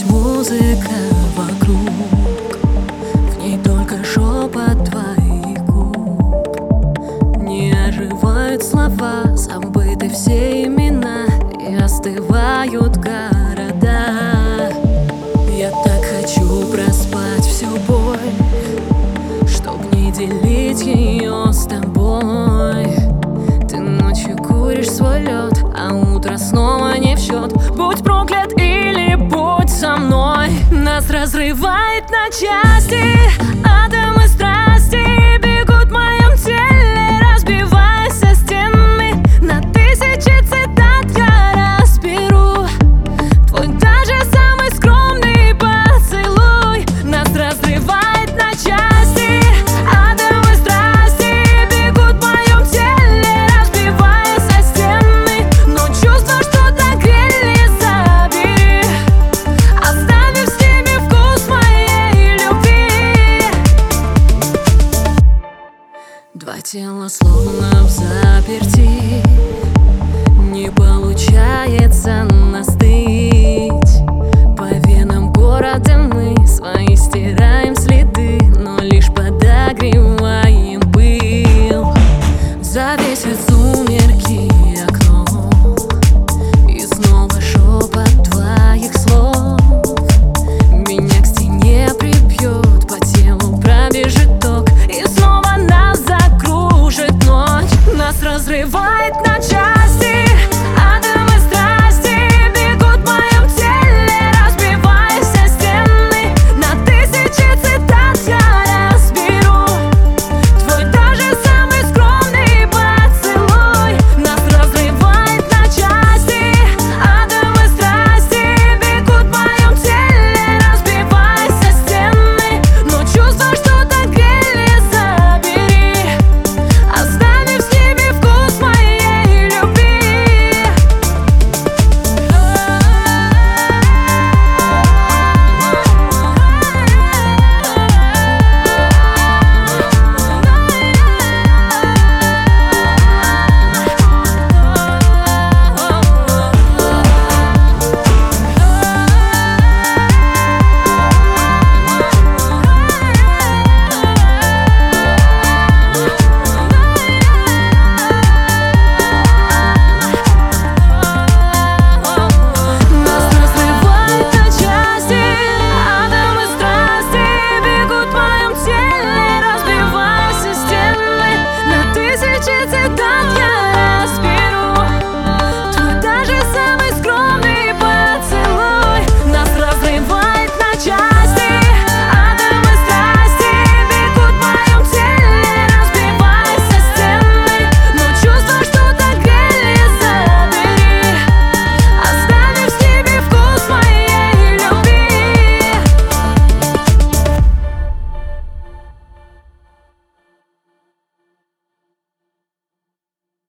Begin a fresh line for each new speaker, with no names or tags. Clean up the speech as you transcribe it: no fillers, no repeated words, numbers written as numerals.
Здесь музыка вокруг, в ней только шепот твоих губ. Не оживают слова, забыты все имена, и остывают города. Я так хочу проспать всю боль, чтоб не делить ее с тобой. Ты ночью куришь свой лед, а утро снова не в счет. Будь проклят или будь со мной. Нас разрывает на части, атомы страсти бегут в моем теле, разбиваясь о стены. На тысячи цитат я разберу твой даже самый скромный поцелуй. Нас разрывает на части, атомы страсти бегут в моем теле, разбиваясь о стены. Но чувство, что догрели, забери, оставив с ними вкус моей любви. Два тела словно в заперти, не получается нас